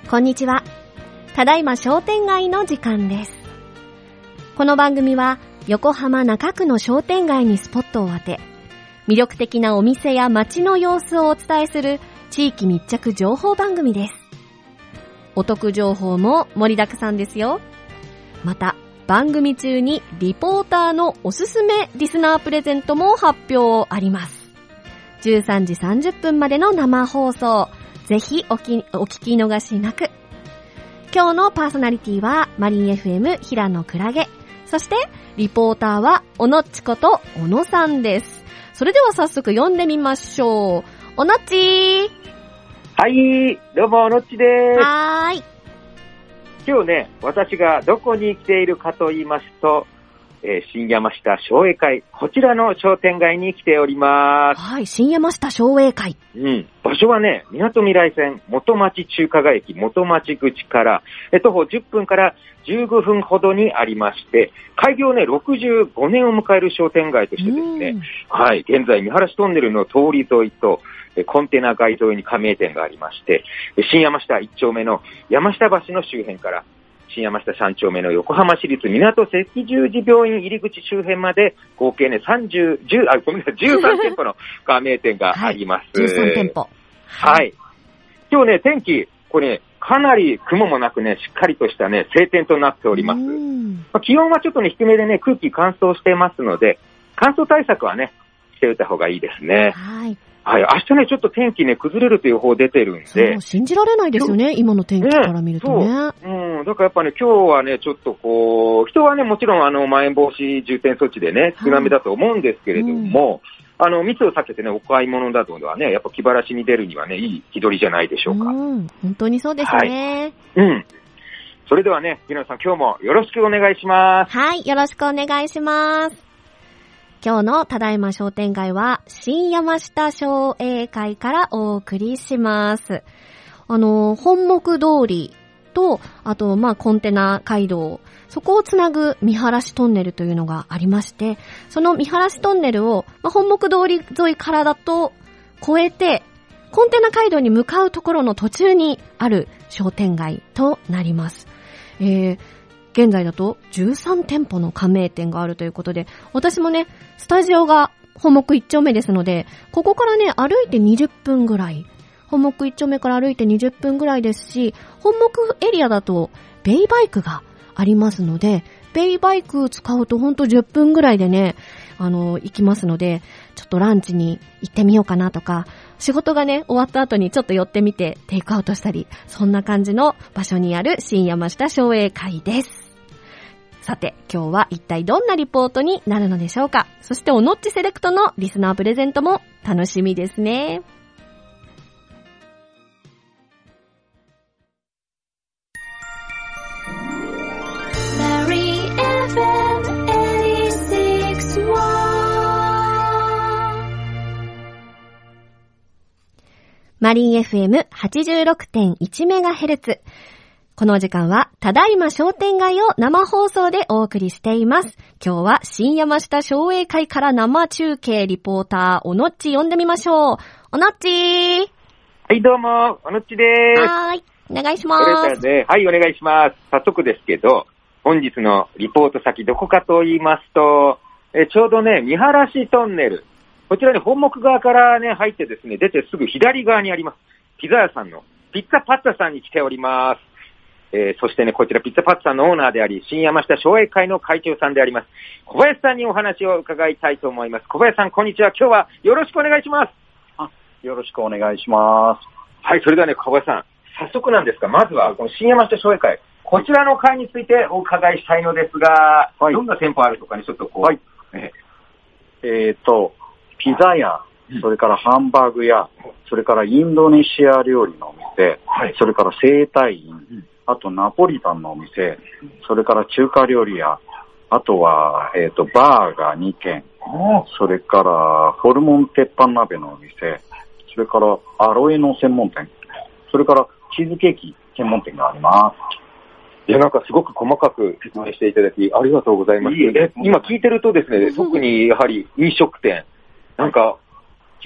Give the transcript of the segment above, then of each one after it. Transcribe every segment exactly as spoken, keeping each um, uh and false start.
こんにちは。ただいま商店街の時間です。この番組は横浜中区の商店街にスポットを当て、魅力的なお店や街の様子をお伝えする地域密着情報番組です。お得情報も盛りだくさんですよ。また番組中にリポーターのおすすめリスナープレゼントも発表あります。じゅうさんじさんじゅっぷんまでの生放送、ぜひおきお聞き逃しなく。今日のパーソナリティはマリン エフエム 平野クラゲ、そしてリポーターはおのっちこと小野さんです。それでは早速読んでみましょう。おのっちー。 はい、どうもおのっちです。 はーい。 今日ね、私がどこに来ているかと言いますと、えー、新山下商栄会、こちらの商店街に来ております。 はい、新山下商栄会。 うん。場所はね、みなとみらい線元町中華街駅元町口から、え徒歩じゅっぷんからじゅうごふんほどにありまして、開業ね、ろくじゅうごねんを迎える商店街としてですね、はい、現在見晴らしトンネルの通り沿いと、コンテナ街沿いに加盟店がありまして、新山下いっ丁目の山下橋の周辺から、新山下さん丁目の横浜市立港赤十字病院入り口周辺まで合計ねさんじゅう、じゅう、あ、ごめんなさい、じゅうさん店舗の加盟店があります。 はい、じゅうさん店舗。 はい。今日ね、天気、これね、かなり雲もなくね、しっかりとしたね、晴天となっております。まあ、気温はちょっとね、低めでね、空気乾燥してますので、乾燥対策はね、しておいた方がいいですね。 はい。はい、 明日ね、ちょっと天気ね、崩れるという予報出てるんで。 そう、信じられないですよね、今の天気から見るとね。 ね、そう。うん、だからやっぱね、今日はね、ちょっとこう、人はね、もちろんあの、まん延防止重点措置でね、少なめだと思うんですけれども、うん、あの、密を避けてね、お買い物などはね、やっぱ気晴らしに出るにはね、いい日取りじゃないでしょうか。 うん、本当にそうですね。 はい。うん。それではね、皆さん今日もよろしくお願いします。 はい、よろしくお願いします。今日のただいま商店街は新山下商栄会からお送りします。あの、本木通りと、あと、まあ、コンテナ街道、そこをつなぐ見晴らしトンネルというのがありまして、その見晴らしトンネルを、まあ、本木通り沿いからだと越えて、コンテナ街道に向かうところの途中にある商店街となります。えー現在だとじゅうさん店舗の加盟店があるということで、私もね、スタジオが本木いっ丁目ですので、ここからね、歩いてにじゅっぷんぐらい。本木いっ丁目から歩いてにじゅっぷんぐらいですし、本木エリアだとベイバイクがありますので、ベイバイク使うとほんとじゅっぷんぐらいでね、あの、行きますので、ちょっとランチに行ってみようかなとか、仕事がね、終わった後にちょっと寄ってみてテイクアウトしたり、そんな感じの場所にある新山下商栄会です。さて、今日は一体どんなリポートになるのでしょうか。そしておのっちセレクトのリスナープレゼントも楽しみですね。マリン エフエムはちじゅうろくてんいちメガヘルツ。この時間は、ただいま商店街を生放送でお送りしています。今日は新山下商栄会から生中継リポーター、おのっち呼んでみましょう。おのっちー。 はい、どうも、おのっちでーす。 はーい、お願いします。 それではね、はい、お願いします。早速ですけど、本日のリポート先どこかと言いますと、えちょうどね、見晴らしトンネル。こちらに本木側からね、入ってですね、出てすぐ左側にあります。ピザ屋さんのピッツァパッツァさんに来ております。えー、そしてね、こちらピッツァパッツァのオーナーであり、新山下商栄会の会長さんであります、小林さんにお話を伺いたいと思います。小林さん、こんにちは。今日はよろしくお願いします。 あ、よろしくお願いします。 はい、それではね、小林さん、早速なんですが、まずはこの新山下商栄会、こちらの会についてお伺いしたいのですが、はい、どんな店舗あるとかにちょっとこう、はい、 えー、えーと、ピザ屋、それからハンバーグ屋、それからインドネシア料理のお店、はい、それから整体院、あとナポリタンのお店、それから中華料理屋、あとは、えっと、バーがに軒、それからホルモン鉄板鍋のお店、それからアロエの専門店、それからチーズケーキ専門店があります。 いや、なんかすごく細かく説明していただきありがとうございます。いいえ、今聞いてるとですね、特にやはり飲食店、なんか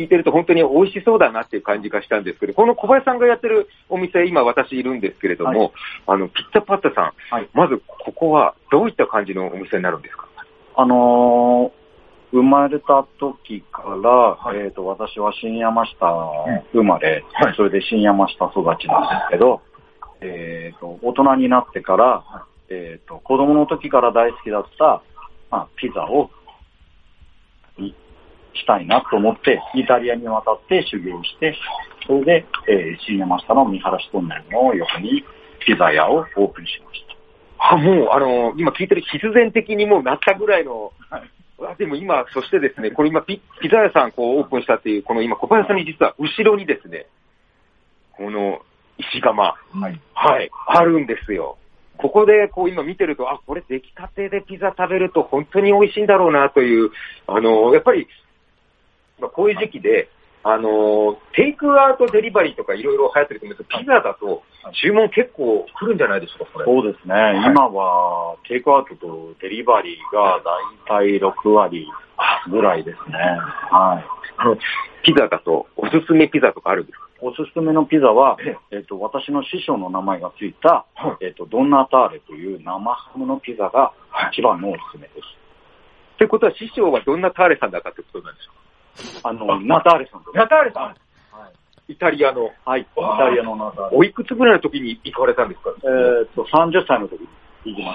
聞いてると本当に美味しそうだなっていう感じがしたんですけど、この小林さんがやってるお店、今私いるんですけれども、はい、あの、ピッツァパッタさん、はい、まずここはどういった感じのお店になるんですか？ あのー、生まれた時から、はい、えっと、私は新山下生まれ、うんはい、それで新山下育ちなんですけど、えっと、大人になってから、えっと、子供の時から大好きだった、まあ、ピザを、したいなと思って、イタリアに渡って修行して、それで、えー、新山下の見晴らしトンネルの横にピザ屋をオープンしました。 あ、もう、あのー、今聞いてる必然的にもうなったぐらいの、はい、でも今、そしてですね、これ今ピ、ピザ屋さんこうオープンしたっていう、この今、小林さんに実は後ろにですね、この石窯、はい、はい、あるんですよ。ここでこう今見てると、あ、これ出来たてでピザ食べると本当に美味しいんだろうなという、あのー、やっぱり、こういう時期で、あの、テイクアウトデリバリーとかいろいろ流行ってると思うんですけど、ピザだと注文結構来るんじゃないでしょうか、これ。 そうですね。はい、今はテイクアウトとデリバリーがだいたいろくわりぐらいですね。はい。 あの、ピザだとおすすめピザとかあるんですか？ おすすめのピザは、えっと、私の師匠の名前がついた、えっと、ドンナターレという生ハムのピザが一番のおすすめです。 ということは師匠はどんなターレさんだかってことなんでしょうか？ あの、ナターレさんと。 ナターレさん、はい、イタリアの。 はい、イタリアのナターレ。 おいくつぐらいの時に行かれたんですか？ えー、っと、さんじゅっさいの時に行きました。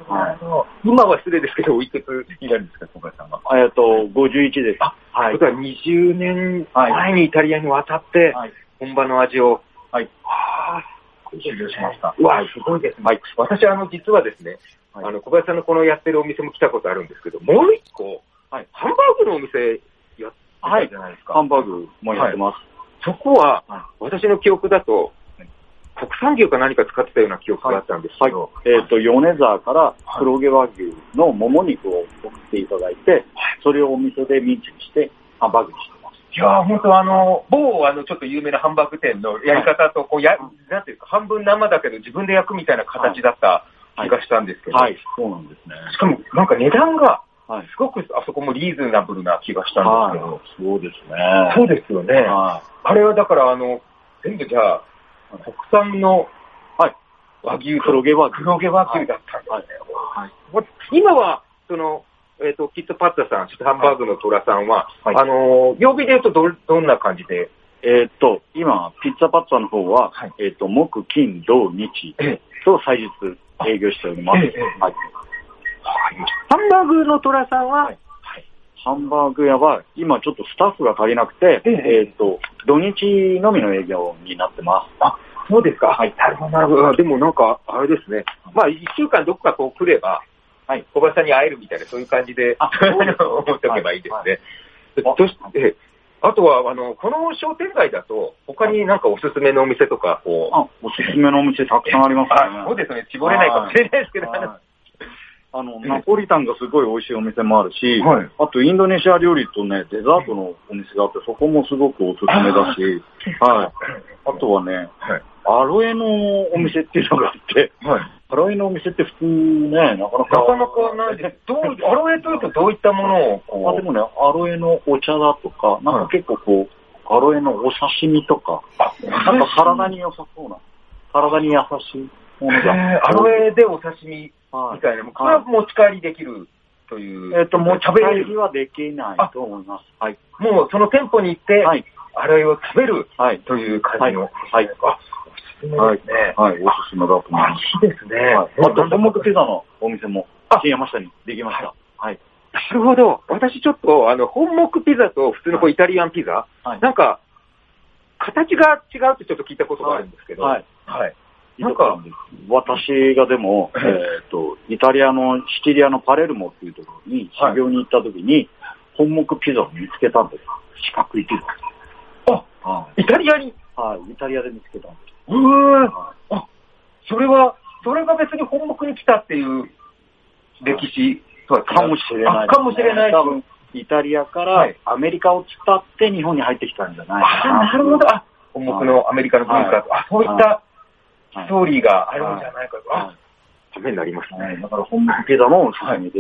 はい、 今は失礼ですけど、おいくつになるんですか、小林さんは。 えー、っと、ごじゅういちです。 あ、はい。ということはにじゅうねんまえにイタリアに渡って、はい、本場の味を。 はい。 はぁ、 修行しました。 うわ、すごいですね。はい。私、あの、実はですね、はい、あの、小林さんのこのやってるお店も来たことあるんですけど、もう一個、はい、ハンバーグのお店、やってるじゃないですか。 はい、ハンバーグもやってます。はい、 そこは、はい、私の記憶だと、はい、国産牛か何か使ってたような記憶があったんですけど、 はいはい、えっ、ー、と、米沢から黒毛和牛のもも肉を送っていただいて、はい、それをお店でミンチにしてハンバーグにしてます。 いやー、本当あの、某、あの、ちょっと有名なハンバーグ店のやり方と、こう、や、はい、なんていうか、半分生だけど自分で焼くみたいな形だった気がしたんですけど、 はい、はい、そうなんですね。 しかも、なんか値段が、はい、すごくあそこもリーズナブルな気がしたんですけど。 はい、そうですね。 そうですよね。はい、あれはだから、あの、全部じゃあ、国産の和牛、 黒毛和牛。 黒毛和牛だったんですね。はいはい、今は、その、えっ、ー、と、キットパッツァさん、ハンバーグのトラさんは、はい、あの、曜日で言うとど、どんな感じで？ えっ、ー、と、今、ピッツァパッツァの方は、はい、えっ、ー、と、木、金、土、日と祭日営業しております。えええはいハンバーグのトラさんは、はいはい、ハンバーグ屋は今ちょっとスタッフが足りなくて、えええー、と土日のみの営業になってます。 あ、そうですか。はい。なるほど、なるほど。でもなんか、あれですね。まあ、一週間どこかこう来れば、はい、小林さんに会えるみたいな、そういう感じで、あ思っておけばいいですね。はい、そして、あとは、あの、この商店街だと、他になんかおすすめのお店とか、こう。 あ、おすすめのお店たくさんありますね。 そうですね。絞れないかもしれないですけど、 あの、ナポリタンがすごい美味しいお店もあるし、はい、あとインドネシア料理とね、デザートのお店があって、そこもすごくおすすめだし、はい。あとはね、はい、アロエのお店っていうのがあって、はい、アロエのお店って普通ね、なかなか。 なかなかないです。どう、アロエというとどういったものをこう。 あ、でもね、アロエのお茶だとか、なんか結構こう、アロエのお刺身とか、なんか体に良さそうな、体に優しいものが。 アロエでお刺身みたいな、これは持ち帰りできるという。 えっと、もう食べ帰りはできないと思います。 はい。もうその店舗に行って、はい、アロエを食べるという感じの。はい。 はい。あ、おすすめですね。はい。おすすめだと思います。 いいですね。 あと、本木ピザのお店も、新山下にできました。はい。 なるほど。私ちょっと、あの、本木ピザと普通のこうイタリアンピザ、なんか、形が違うってちょっと聞いたことがあるんですけど、はい。はい。 なんか、私がでも、えっと、イタリアのシチリアのパレルモっていうところに修行に行った時に、本木ピザを見つけたんです。四角いピザ。あ、イタリアに？ はい、イタリアで見つけたんです。 うー、あ、それは、それが別に本木に来たっていう歴史かもしれない。 かもしれない。 多分、イタリアからアメリカを伝って日本に入ってきたんじゃないかな。 なるほど。あ、本木のアメリカの文化と、あ、そういったストーリーがあるんじゃないかと。あ、ためになりますね。 だから本木ピザもおすすめです。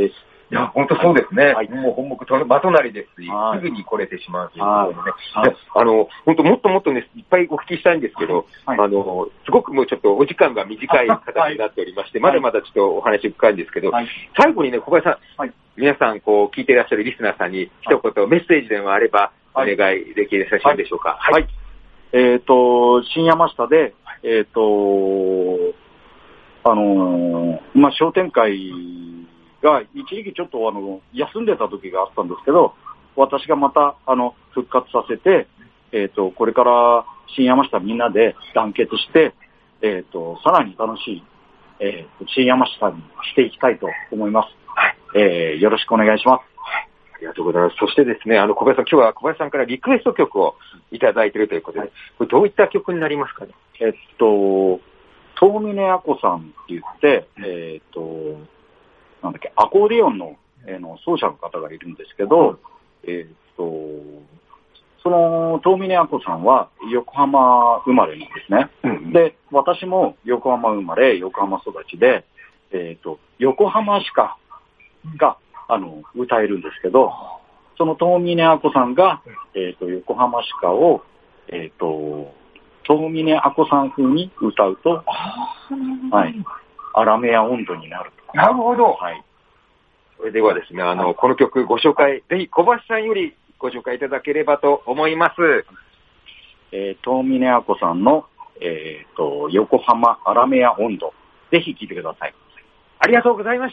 いや、本当そうですね。はい、もう本目とま隣ですし、すぐに来れてしまうということでね。はい、あの、本当もっともっとね、いっぱいお聞きしたいんですけど、はい、あの、すごくもうちょっとお時間が短い形になっておりまして、はい、まだまだちょっとお話深いんですけど、はい、最後にね、小林さん、はい、皆さん、こう、聞いていらっしゃるリスナーさんに一言メッセージでもあれば、お願いできるでしょうか。 はい。はいはい、えっ、ー、と、新山下で、えっ、ー、と、あのー、まあ、商店会が一時期ちょっとあの、休んでた時があったんですけど、私がまた、あの、復活させて、えっ、ー、と、これから新山下みんなで団結して、えっ、ー、と、さらに楽しい、えー、新山下にしていきたいと思います。はい。えー、よろしくお願いします。 ありがとうございます。そしてですね、あの、小林さん、今日は小林さんからリクエスト曲をいただいているということで、はい、これどういった曲になりますかね。 えっと、遠峰あこさんって言って、えっと、なんだっけ、アコーディオンの、えー、の奏者の方がいるんですけど、うん、えっと、その遠峰あこさんは横浜生まれなんですね。うん、で、私も横浜生まれ、横浜育ちで、えっと、横浜しかが、あの、歌えるんですけど、その遠峰あこさんが、えっと、横浜しかを、えっと、遠峰あこさん風に歌うと、はい、アラメア温度になると。 なるほど。 はい。 それではですね、あの、はい、この曲ご紹介、ぜひ小林さんよりご紹介いただければと思います。 えー、遠峰あこさんの、えっと、横浜アラメア温度。ぜひ聴いてください。 ありがとうございました。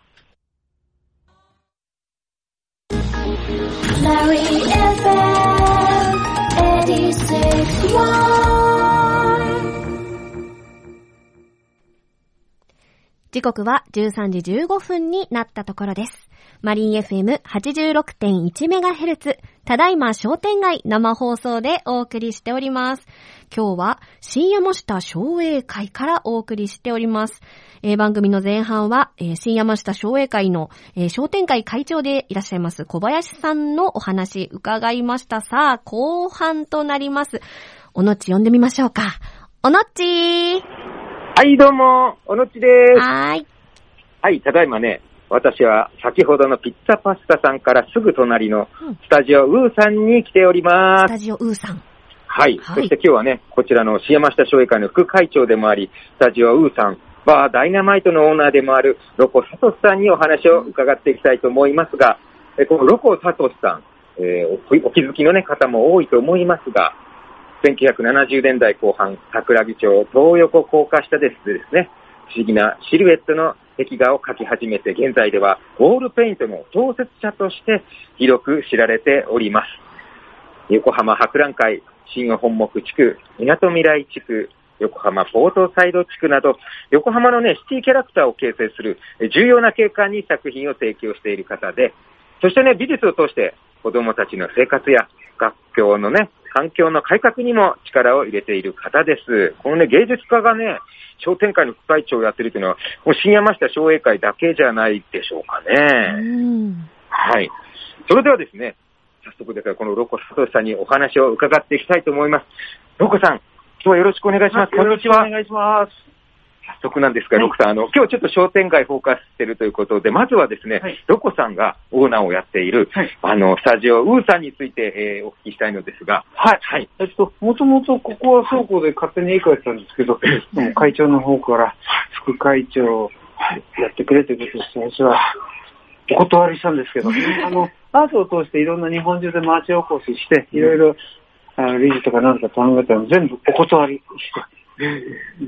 時刻はじゅうさんじじゅうごふんになったところです。マリン エフエムはちじゅうろくてんいちメガヘルツ、ただいま商店街生放送でお送りしております。今日は新山下商栄会からお送りしております。えー、番組の前半は、えー、新山下商栄会の、えー、商店会会長でいらっしゃいます小林さんのお話伺いました。さあ、後半となります。おのっち呼んでみましょうか。おのっちー。 はい、どうも、おのっちです。 はーい。 はい、ただいまね、私は先ほどのピッツァパスタさんからすぐ隣のスタジオウーさんに来ております。 スタジオウーさん。 はい。はい、そして今日はね、こちらの新山下商栄会の副会長でもあり、スタジオウーさん、バーダイナマイトのオーナーでもあるロコサトシさんにお話を伺っていきたいと思いますが、えこのロコサトシさん、えー、お気づきの、ね、方も多いと思いますが、せんきゅうひゃくななじゅうねんだいこう半、桜木町東横高架下でですね、不思議なシルエットの壁画を描き始めて、現在ではウォールペイントの創設者として広く知られております。横浜博覧会、新本木地区、みなとみらい地区、横浜ポートサイド地区など、横浜のね、シティキャラクターを形成する重要な景観に作品を提供している方で、そしてね、美術を通して子供たちの生活や学校のね、環境の改革にも力を入れている方です。このね、芸術家がね、商店会の副会長をやっているというのは、もう新山下商栄会だけじゃないでしょうかね。 うんはい。それではですね、早速ですが、このロコサトシさんにお話を伺っていきたいと思います。ロコさん、今日はよろしくお願いします。 よろしくお願いします。 早速なんですが、はい、ロコさん、あの、今日ちょっと商店街フォーカスしているということで、まずはですね、はい、ロコさんがオーナーをやっている、はい、あの、スタジオウーさんについて、えー、お聞きしたいのですが、 はい。はい。えっと、もともとここは倉庫で勝手に絵描いてたんですけど、でも会長の方から副会長やってくれということで、私はお断りしたんですけど、あの、アートを通していろんな日本中で町おこしして、いろいろ、あの理事とか何か考えたの全部お断りして、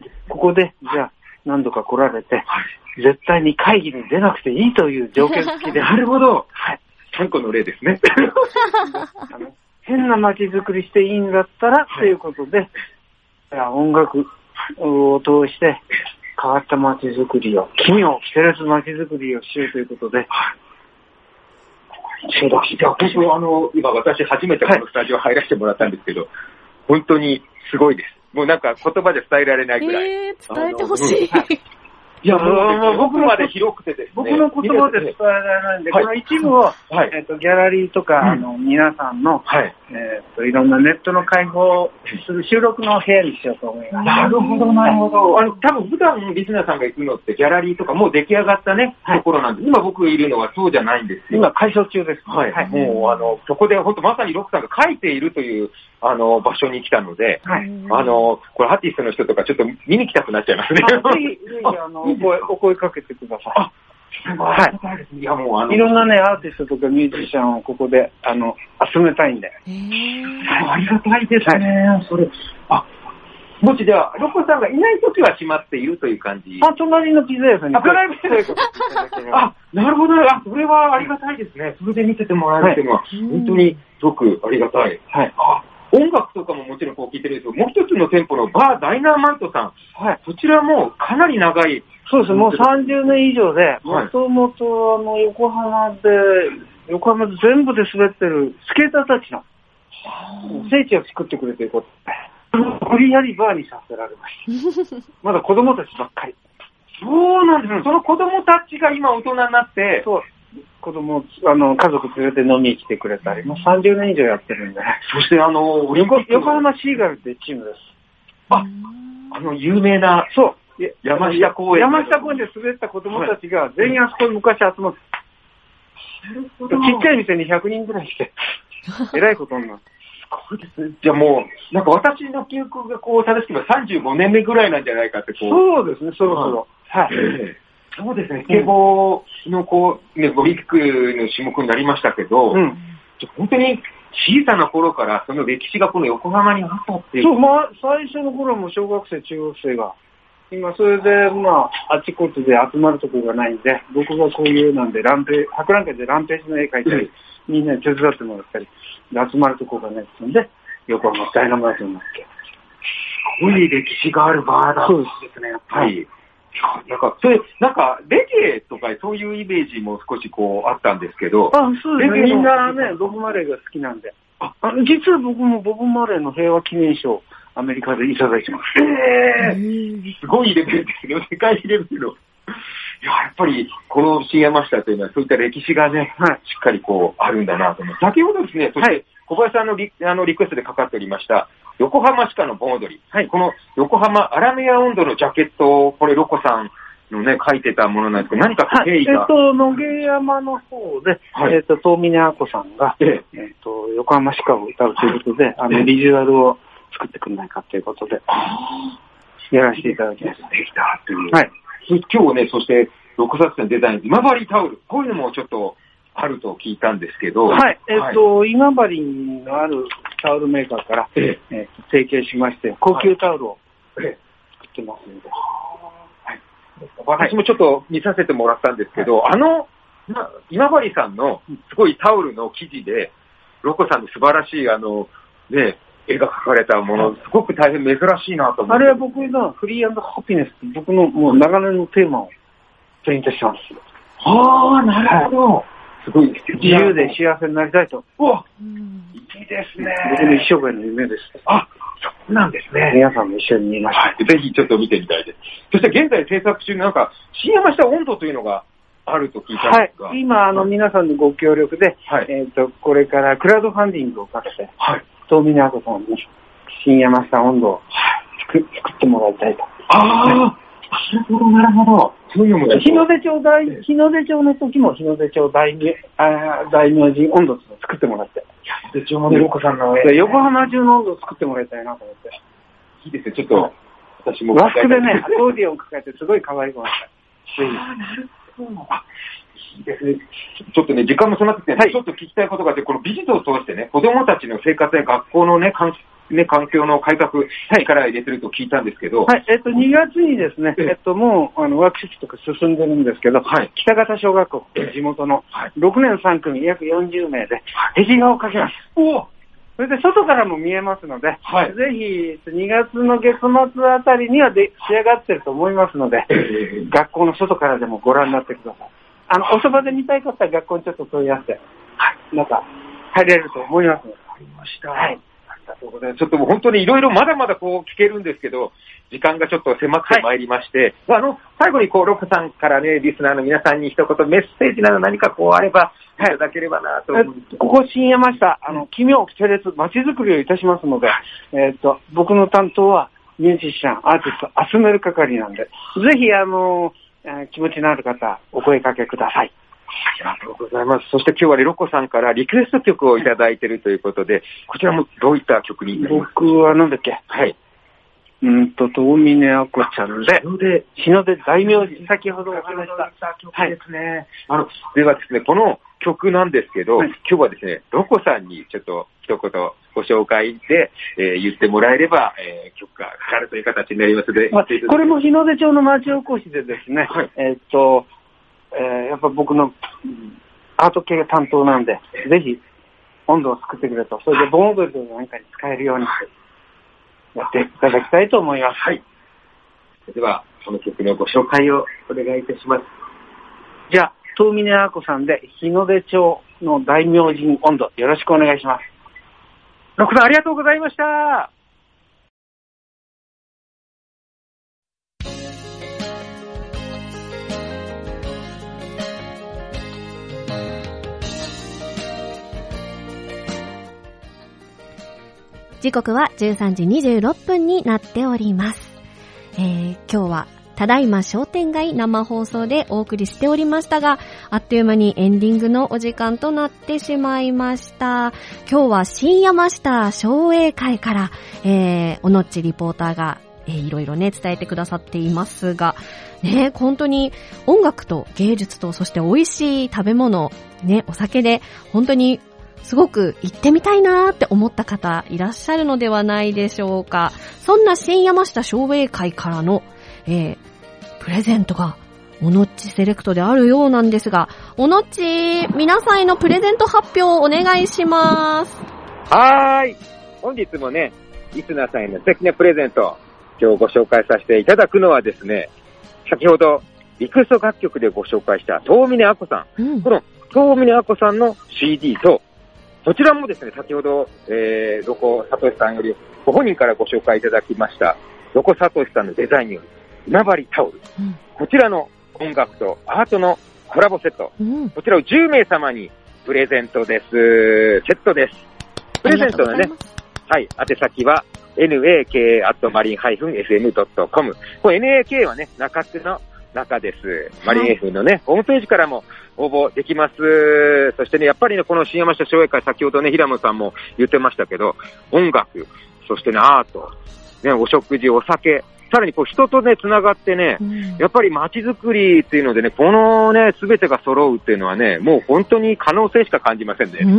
ここで、じゃあ、何度か来られて、絶対に会議に出なくていいという条件付きで。 なるほど。はい。さんこの例ですね。 あの変な街づくりしていいんだったら、ということで、いや音楽を通して変わった街づくりを、奇妙、キテレツ街づくりをしようということで、 そうだ、私もあの、今私初めてこのスタジオ入らせてもらったんですけど、はい、本当にすごいです。もうなんか言葉で伝えられないぐらい。 えー、伝えてほしい。 いや、もう僕まで広くてですね。 僕の言葉で伝えられないんで、はい、この一部を、はい、えっと、ギャラリーとか、うん、あの、皆さんの、はい、えっと、いろんなネットの開放する収録の部屋にしようと思います。 なるほど、なるほど。あの、多分普段リスナーさんが行くのってギャラリーとかもう出来上がったね、はい、ところなんで、今僕いるのはそうじゃないんですよ。 今、改装中です。 はい。はい、もう、あの、そこで本当まさにロックさんが書いているという、あの、場所に来たので、はい、あの、これアーティストの人とかちょっと見に来たくなっちゃいますね。 ぜひ、ぜひ、あの、お声、お声かけてください。あ、 はい。いや、もうあの、 いろんなね、アーティストとかミュージシャンをここで、あの、集めたいんで。 へー。ありがたいですね。はい、それ、あ、もしでは、ロコさんがいないときは閉まっているという感じ。 あ、隣のピザ屋さんに。 あ、隣のピザ屋さん。あ、なるほど。あ、それはありがたいですね。それで見せてもらえるというのは、はい、本当にすごくありがたい。はい。あ、音楽とかももちろんこう聞いてるんですけど、もう一つの店舗のバーダイナーマントさん。はい。そちらもかなり長い。 そうです。もうさんじゅうねん以上で、もともとあの、横浜で、横浜で全部で滑ってるスケーターたちの聖地を作ってくれてること。無理やりバーにさせられました。まだ子供たちばっかり。 そうなんです、うん、その子供たちが今大人になって、 そう。子供、あの、家族連れて飲みに来てくれたり、もうさんじゅうねん以上やってるんで。 そしてあの、 横, 横浜シーガルっていうチームです。 あ、あの、有名な、 そう。 山下公園。 山下公園で滑った子供たちが全員あそこに昔集まって、はい、ちっちゃい店にひゃくにんぐらい来て、えらいことになって。 すごいですね。じゃあもう、なんか私の記憶がこう、正しければさんじゅうごねんめぐらいなんじゃないかってこう。 そうですね、そろそろ。はい。 そうですね、スケボーのこう、ね、オリンピックの種目になりましたけど、うん、本当に小さな頃からその歴史がこの横浜にあったっていう。 そう、まあ、最初の頃も小学生、中学生が、今それで、まあ、あちこちで集まるところがないんで、僕がこういうなんで、ランペ博覧会でランページの絵描いたり、うん、みんなに手伝ってもらったり、集まるところがないってんで、横浜ダイナマイトになって。 すごい歴史があるバーだそうですね、やっぱり。なんか、それ、なんか、レゲエとかそういうイメージも少しこうあったんですけど。 あ、そうですね。みんなね、ボブ・マレーが好きなんで。あ、あの実は僕もボブ・マレーの平和記念賞、アメリカでいただいてます。 へー。すごいレベルですよ。世界レベルの。いや、やっぱり、この新山下というのはそういった歴史がね、はい、しっかりこう、あるんだなと思う。先ほどですね、そして、はい、小林さんのリあのリクエストでかかっておりました、横浜歯科の盆踊り。はい、この横浜アラメア温度のジャケットを、これロコさんのね、書いてたものなんですけど、何か経緯が、 はい、えっと、野毛山の方で、はい、えっと、遠峰あこさんが、えええっと、横浜歯科を歌うということで、あの、ビジュアルを作ってくれないかということで、やらせていただきました。 できたという。はい。今日ね、そして、ロコサスのデザイン、今治タオル、こういうのもちょっと、あると聞いたんですけど。 はい。えっ、ー、と、はい、今治のあるタオルメーカーから、えええー、提携しまして、高級タオルを作ってますので。 はい。私もちょっと見させてもらったんですけど、はい、あの、ま、今治さんのすごいタオルの生地で、ロコさんの素晴らしい、あの、ね、絵が描かれたもの、すごく大変珍しいなと思って。 あれは僕のフリー&ハピネスって僕のもう長年のテーマをプリントしてます。 ああ、なるほど。はいすごい自由で幸せになりたいと。 うわ、うん、いいですね。 僕の一生涯の夢です。 あ、そうなんですね。 皆さんも一緒に見ました、 はい。ぜひちょっと見てみたいです。そして現在制作中のなんか、新山下温度というのがあると聞いたんですが。 はい。今、あの、皆さんのご協力で、はい、えっ、ー、と、これからクラウドファンディングをかけて、はい。遠峰あこさんに新山下温度を作、作ってもらいたいと。 ああ、はい、なるほど、なるほど。そういうのも日の出町大、日の出町の時も日の出町大名、あ大名人温度を作ってもらって。 日の出町の横さんの横浜中の温度を作ってもらいたいなと思って。 いいですね、ちょっと、はい、私も。 和服でね、アコーディオン抱えてすごい可愛い子だった。 ああ、なるほど。あ、いいですね。ちょっとね、時間も迫ってきて、はい、ちょっと聞きたいことがあって、この美術を通してね、子供たちの生活や学校のね、環境ね、環境の改革、力を入れてると聞いたんですけど。 はい、えっと、にがつにですね、えっと、もう、あの、ワークショップとか進んでるんですけど、はい、北方小学校、地元の、ろくねんさん組約よんじゅうめいで、壁画を描きます。おそれで、外からも見えますので、はい、ぜひ、にがつの月末あたりにはで仕上がってると思いますので、学校の外からでもご覧になってください。あの、おそばで見たい方は学校にちょっと問い合わせて、はい、なんか、入れると思いますので。 わかりました。 はい。 あがとうございます。ちょっともう本当にいろいろまだまだこう聞けるんですけど、時間がちょっと迫ってまいりまして、はい、あの、最後にこう、ロコさんからね、リスナーの皆さんに一言メッセージなど何かこうあれば、いただければなと思うんですけど。 ここ新山下、あの、奇妙系列街づくりをいたしますので、えっと、僕の担当はミュージシャン、アーティスト集める係なんで、ぜひ、あの、気持ちのある方、お声掛けください。 ありがとうございます。そして今日はね、ロコさんからリクエスト曲をいただいているということで、こちらもどういった曲になりますか？ 僕はなんだっけ？ はい。 うんと、遠峰あこちゃんで、日の出、日の出大名字、先ほどお話した曲ですね。はい、あの、ではですね、この曲なんですけど、はい、今日はですね、ロコさんにちょっと一言ご紹介で、えー、言ってもらえれば、えー、曲がかかるという形になりますので、 まあ、これも日の出町の町おこしでですね、はい、えー、っと、えー、やっぱ僕のアート系が担当なんで、ぜひ温度を作ってくれと、それで盆踊りなんかに使えるようにやっていただきたいと思います。 はい。では、その曲のご紹介をお願いいたします。 じゃあ、遠峰あこさんで日の出町の大明神温度、よろしくお願いします。 ロコさんありがとうございました。 時刻はじゅうさんじにじゅうろっぷんになっております。えー、今日はただいま商店街生放送でお送りしておりましたが、あっという間にエンディングのお時間となってしまいました。今日は新山下商栄会から、えー、おのっちリポーターが、えー、いろいろね伝えてくださっていますが、ね、本当に音楽と芸術とそして美味しい食べ物、ね、お酒で本当にすごく行ってみたいなーって思った方いらっしゃるのではないでしょうか。そんな新山下商栄会からの、えー、プレゼントがおのっちセレクトであるようなんですが、おのっち皆さんへのプレゼント発表をお願いします。 はーい。本日もね、リスナーさんへの素敵なプレゼント今日ご紹介させていただくのはですね、先ほどリクエスト楽曲でご紹介した遠峰あこさん、うん、この遠峰あこさんの シーディー と、そちらもですね、先ほど、えー、ロコサトシさんよりご本人からご紹介いただきましたロコサトシさんのデザインによる今治タオル、うん、こちらの音楽とアートのコラボセット、うん、こちらをじゅうめい様にプレゼントです。セットです。プレゼントのね、はい、宛先は エヌエーケー アット マリン エフエム ドット コム。これ エヌエーケー はね、中津の中です。マリン F のね、はい、ホームページからも応募できます。そしてね、やっぱりね、この新山下商栄会、先ほどね、平野さんも言ってましたけど、音楽、そしてね、アート、ね、お食事、お酒、さらにこう人とね、つながってね、うん、やっぱり街づくりっていうのでね、このね、すべてが揃うっていうのはね、もう本当に可能性しか感じませんね。うん、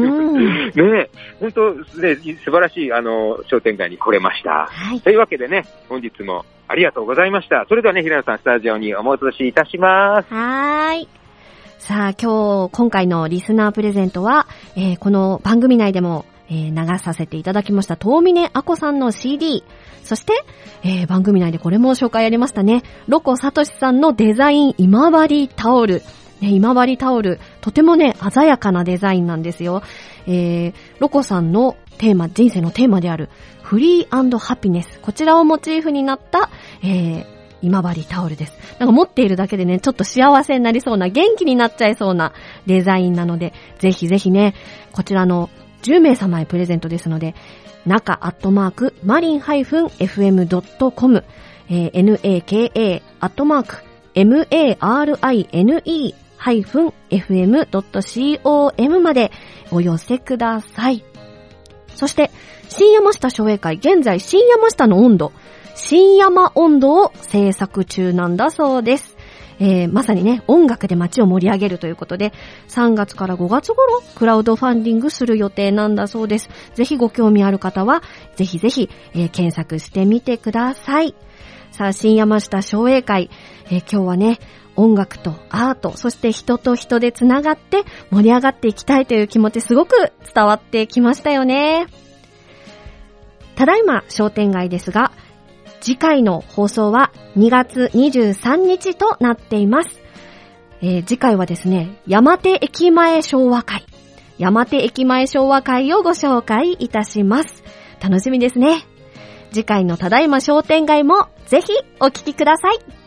ね、本当ね、素晴らしい、あの、商店街に来れました。はい、というわけでね、本日もありがとうございました。それではね、平野さん、スタジオにお戻しいたします。 はーい。さあ、今日、今回のリスナープレゼントは、えー、この番組内でも、えー、流させていただきました遠峰あこさんの シーディー、そして、えー、番組内でこれも紹介ありましたね、ロコサトシさんのデザイン今治タオル、ね、今治タオルとてもね鮮やかなデザインなんですよ。えー、ロコさんのテーマ、人生のテーマであるフリー&ハピネス、こちらをモチーフになった、えー、今治タオルです。なんか持っているだけでね、ちょっと幸せになりそうな、元気になっちゃいそうなデザインなので、ぜひぜひね、こちらのじゅうめい様へプレゼントですので、中アットマークマリン エフエム ドット コム、えー、エヌエーケーエー アットマーク マリン エフエム ドット コム までお寄せください。そして新山下商栄会、現在新山下の温度、新山温度を制作中なんだそうです。えー、まさにね、音楽で街を盛り上げるということで、さんがつからごがつ頃、クラウドファンディングする予定なんだそうです。ぜひご興味ある方は、ぜひぜひ、えー、検索してみてください。さあ、新山下商栄会、えー、今日はね、音楽とアート、そして人と人でつながって盛り上がっていきたいという気持ち、すごく伝わってきましたよね。ただいま商店街ですが、次回の放送はにがつにじゅうさんにちとなっています。えー、次回はですね、山手駅前昭和会。山手駅前昭和会をご紹介いたします。 楽しみですね。次回のただいま商店街もぜひお聞きください。